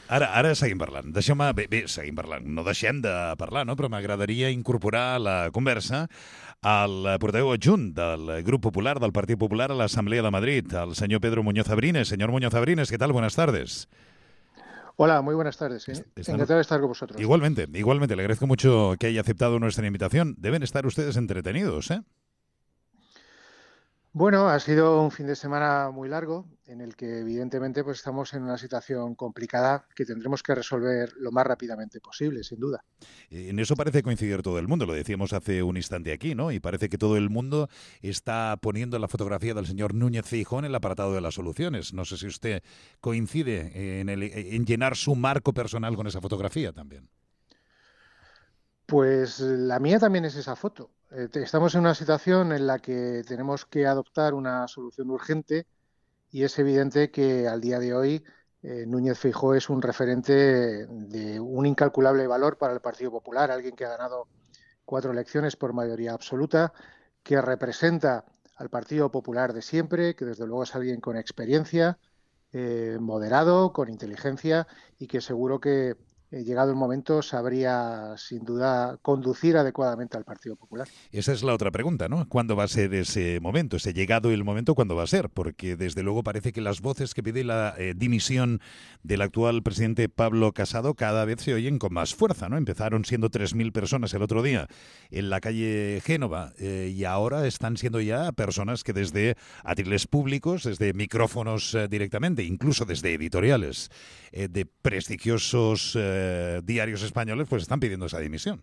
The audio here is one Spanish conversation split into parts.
Ara seguim parlant. Seguim parlant. No deixem de parlar, no? Però m'agradaria incorporar a la conversa el portaveu adjunt del Grup Popular, del Partit Popular a l'Assemblea de Madrid, el senyor Pedro Muñoz Abrines. Señor Muñoz Abrines, ¿qué tal? Buenas tardes. Hola, muy buenas tardes. Están... Encantado de estar con vosotros. Igualmente, le agradezco mucho que haya aceptado nuestra invitación. Deben estar ustedes entretenidos, ¿eh? Bueno, ha sido un fin de semana muy largo en el que evidentemente pues estamos en una situación complicada que tendremos que resolver lo más rápidamente posible, sin duda. En eso parece coincidir todo el mundo, lo decíamos hace un instante aquí, ¿no? Y parece que todo el mundo está poniendo la fotografía del señor Núñez Feijóo en el apartado de las soluciones. No sé si usted coincide en llenar su marco personal con esa fotografía también. Pues la mía también es esa foto. Estamos en una situación en la que tenemos que adoptar una solución urgente y es evidente que al día de hoy Núñez Feijóo es un referente de un incalculable valor para el Partido Popular, alguien que ha ganado 4 elecciones por mayoría absoluta, que representa al Partido Popular de siempre, que desde luego es alguien con experiencia, moderado, con inteligencia y que seguro que llegado el momento sabría sin duda conducir adecuadamente al Partido Popular. Esa es la otra pregunta, ¿no? ¿Cuándo va a ser ese momento, ese llegado el momento, cuándo va a ser? Porque desde luego parece que las voces que piden la dimisión del actual presidente Pablo Casado cada vez se oyen con más fuerza, ¿no? Empezaron siendo 3.000 personas el otro día en la calle Génova y ahora están siendo ya personas que desde atriles públicos, desde micrófonos directamente, incluso desde editoriales de prestigiosos diarios españoles, pues están pidiendo esa dimisión.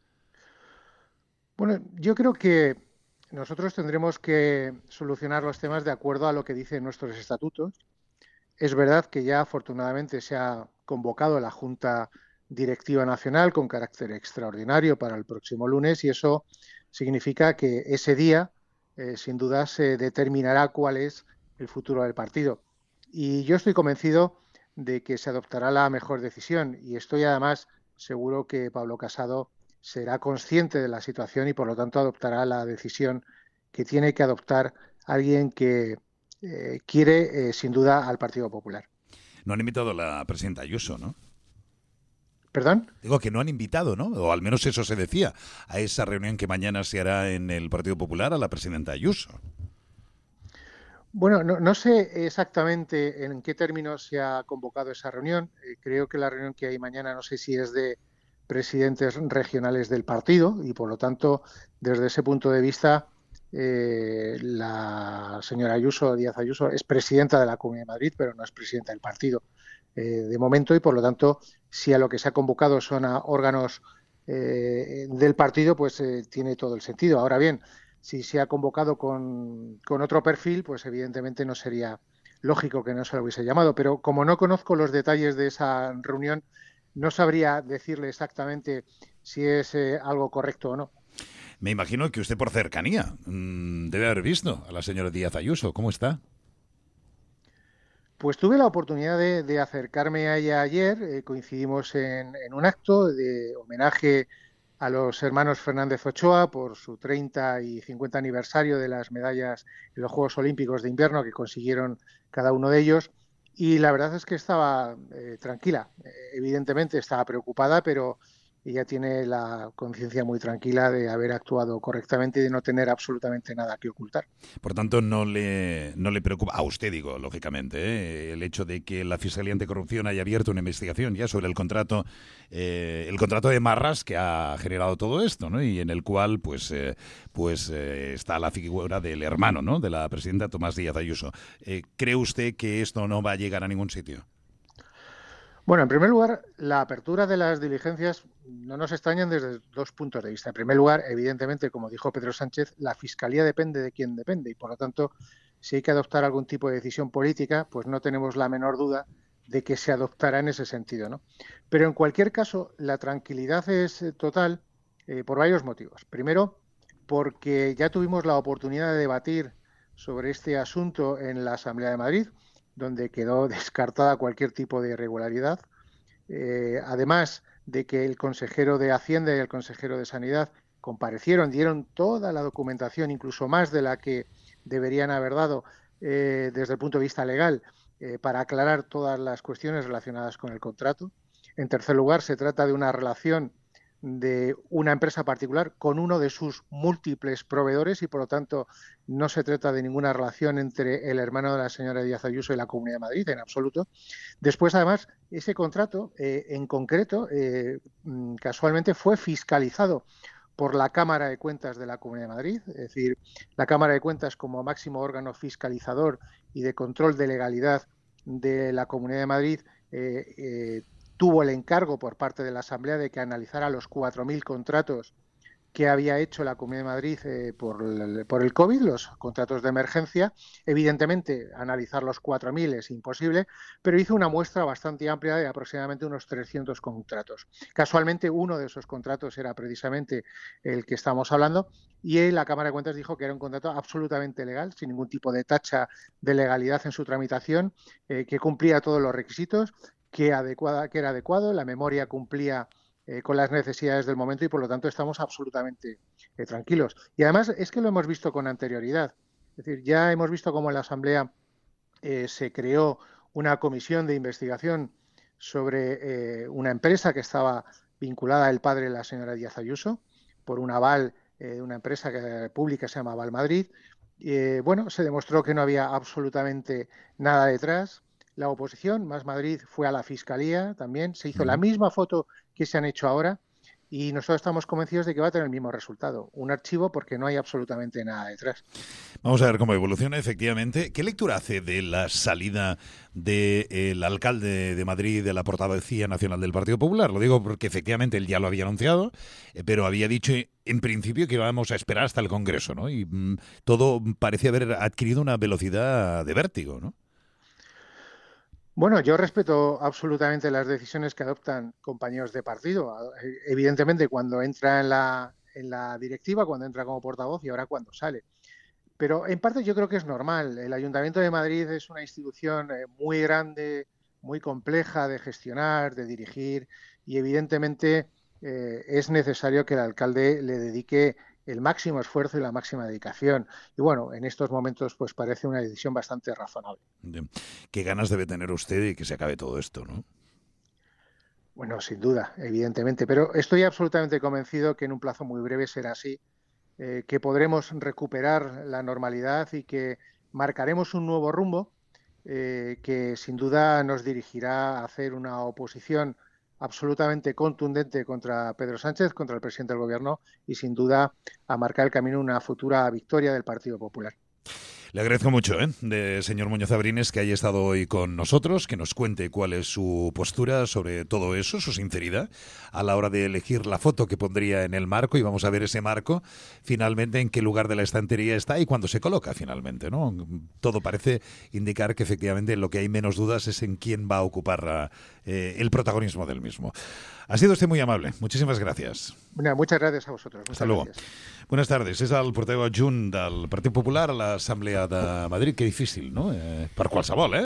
Bueno, yo creo que nosotros tendremos que solucionar los temas de acuerdo a lo que dicen nuestros estatutos. Es verdad que ya afortunadamente se ha convocado la Junta Directiva Nacional con carácter extraordinario para el próximo lunes y eso significa que ese día, sin duda, se determinará cuál es el futuro del partido. Y yo estoy convencido de que se adoptará la mejor decisión y estoy además seguro que Pablo Casado será consciente de la situación y por lo tanto adoptará la decisión que tiene que adoptar alguien que quiere sin duda al Partido Popular. No han invitado a la presidenta Ayuso, ¿no? ¿Perdón? Digo que no han invitado, ¿no? O al menos eso se decía, a esa reunión que mañana se hará en el Partido Popular a la presidenta Ayuso. Bueno, no sé exactamente en qué términos se ha convocado esa reunión. Creo que la reunión que hay mañana no sé si es de presidentes regionales del partido y por lo tanto, desde ese punto de vista, la señora Ayuso, Díaz Ayuso, es presidenta de la Comunidad de Madrid, pero no es presidenta del partido de momento y por lo tanto, si a lo que se ha convocado son a órganos del partido, pues tiene todo el sentido. Ahora bien, si se ha convocado con otro perfil, pues evidentemente no sería lógico que no se lo hubiese llamado. Pero como no conozco los detalles de esa reunión, no sabría decirle exactamente si es algo correcto o no. Me imagino que usted por cercanía debe haber visto a la señora Díaz Ayuso. ¿Cómo está? Pues tuve la oportunidad de acercarme a ella ayer. Coincidimos en un acto de homenaje a los hermanos Fernández Ochoa por su 30 y 50 aniversario de las medallas en los Juegos Olímpicos de Invierno que consiguieron cada uno de ellos. Y la verdad es que estaba tranquila. Evidentemente estaba preocupada, pero ella tiene la conciencia muy tranquila de haber actuado correctamente y de no tener absolutamente nada que ocultar. Por tanto, no le preocupa, a usted digo, lógicamente, el hecho de que la Fiscalía Anticorrupción haya abierto una investigación ya sobre el contrato de Marras que ha generado todo esto, ¿no? Y en el cual está la figura del hermano, ¿no?, de la presidenta Tomás Díaz Ayuso. ¿Cree usted que esto no va a llegar a ningún sitio? Bueno, en primer lugar, la apertura de las diligencias no nos extrañan desde dos puntos de vista. En primer lugar, evidentemente, como dijo Pedro Sánchez, la Fiscalía depende de quien depende y, por lo tanto, si hay que adoptar algún tipo de decisión política, pues no tenemos la menor duda de que se adoptará en ese sentido, ¿no? Pero en cualquier caso, la tranquilidad es total por varios motivos. Primero, porque ya tuvimos la oportunidad de debatir sobre este asunto en la Asamblea de Madrid, donde quedó descartada cualquier tipo de irregularidad. Además de que el consejero de Hacienda y el consejero de Sanidad comparecieron, dieron toda la documentación, incluso más de la que deberían haber dado desde el punto de vista legal, para aclarar todas las cuestiones relacionadas con el contrato. En tercer lugar, se trata de una relación de una empresa particular con uno de sus múltiples proveedores y, por lo tanto, no se trata de ninguna relación entre el hermano de la señora Díaz Ayuso y la Comunidad de Madrid, en absoluto. Después, además, ese contrato, en concreto, casualmente fue fiscalizado por la Cámara de Cuentas de la Comunidad de Madrid, es decir, la Cámara de Cuentas como máximo órgano fiscalizador y de control de legalidad de la Comunidad de Madrid tuvo el encargo por parte de la Asamblea de que analizara los 4.000 contratos que había hecho la Comunidad de Madrid por el COVID, los contratos de emergencia. Evidentemente, analizar los 4.000 es imposible, pero hizo una muestra bastante amplia de aproximadamente unos 300 contratos. Casualmente, uno de esos contratos era precisamente el que estamos hablando, y la Cámara de Cuentas dijo que era un contrato absolutamente legal, sin ningún tipo de tacha de legalidad en su tramitación, que cumplía todos los requisitos, que era adecuado, la memoria cumplía con las necesidades del momento y, por lo tanto, estamos absolutamente tranquilos. Y además es que lo hemos visto con anterioridad. Es decir, ya hemos visto cómo en la Asamblea se creó una comisión de investigación sobre una empresa que estaba vinculada al padre de la señora Díaz Ayuso por un aval de una empresa pública que se llama Aval Madrid. Bueno, se demostró que no había absolutamente nada detrás. La oposición, Más Madrid, fue a la Fiscalía también, se hizo la misma foto que se han hecho ahora y nosotros estamos convencidos de que va a tener el mismo resultado, un archivo porque no hay absolutamente nada detrás. Vamos a ver cómo evoluciona efectivamente. ¿Qué lectura hace de la salida del alcalde de Madrid de la portavocía nacional del Partido Popular? Lo digo porque efectivamente él ya lo había anunciado, pero había dicho en principio que íbamos a esperar hasta el Congreso, ¿no? Y todo parecía haber adquirido una velocidad de vértigo, ¿no? Bueno, yo respeto absolutamente las decisiones que adoptan compañeros de partido. Evidentemente, cuando entra en la directiva, cuando entra como portavoz y ahora cuando sale. Pero en parte yo creo que es normal. El Ayuntamiento de Madrid es una institución muy grande, muy compleja de gestionar, de dirigir, y evidentemente es necesario que el alcalde le dedique el máximo esfuerzo y la máxima dedicación. Y bueno, en estos momentos pues parece una decisión bastante razonable. Qué ganas debe tener usted de que se acabe todo esto, ¿no? Bueno, sin duda, evidentemente, pero estoy absolutamente convencido que en un plazo muy breve será así, que podremos recuperar la normalidad y que marcaremos un nuevo rumbo que sin duda nos dirigirá a hacer una oposición absolutamente contundente contra Pedro Sánchez, contra el presidente del Gobierno y sin duda a marcar el camino a una futura victoria del Partido Popular. Le agradezco mucho, señor Muñoz Abrines, que haya estado hoy con nosotros, que nos cuente cuál es su postura sobre todo eso, su sinceridad, a la hora de elegir la foto que pondría en el marco, y vamos a ver ese marco, finalmente, en qué lugar de la estantería está y cuándo se coloca, finalmente, ¿no? Todo parece indicar que, efectivamente, lo que hay menos dudas es en quién va a ocupar el protagonismo del mismo. Ha sido usted muy amable. Muchísimas gracias. Bueno, muchas gracias a vosotros. Hasta luego. Gracias. Buenas tardes. És el portaveu adjunt del Partit Popular a l'Assemblea de Madrid. Que difícil, no? Per qualsevol,